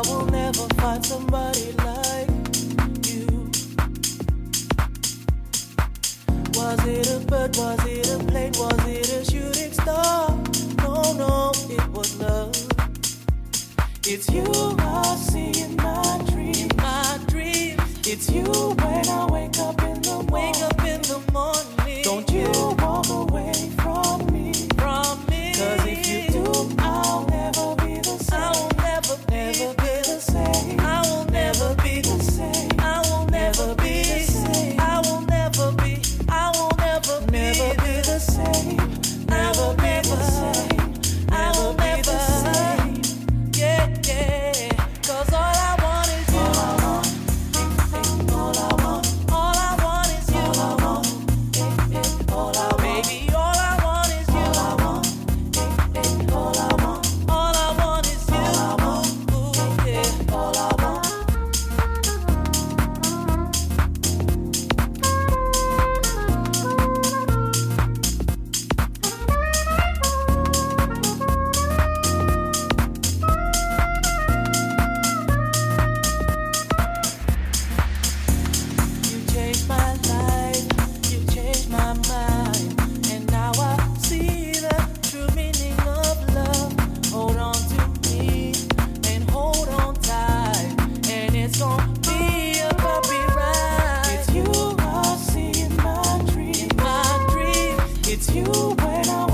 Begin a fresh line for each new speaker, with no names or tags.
will never find somebody like you. Was it a bird? Was it a plane? Was it a shooting star? No, no, it was love. It's you I see in my dreams. My dreams. It's you when I wake up in the morning. Wake up in the morning. Don't you walk away from me. From me. 'Cause if you do, I'll never be the same. I will never be the same. I will never be the same. I will never be the same. I will never be. I will never be the same. Never be the same. I will never be the same. Yeah, yeah. 'Cause all I want is you. All I want. All I want is you. All I want. All I want. Baby, all I want is you. All I want. All I want. All I want is you. All I want. Ooh, yeah. All I want. You changed my life, you changed my mind, and now I see the true meaning of love. Hold on to me and hold on tight, and it's gonna be a bumpy ride. It's you I see in my dreams. My dreams. It's you when I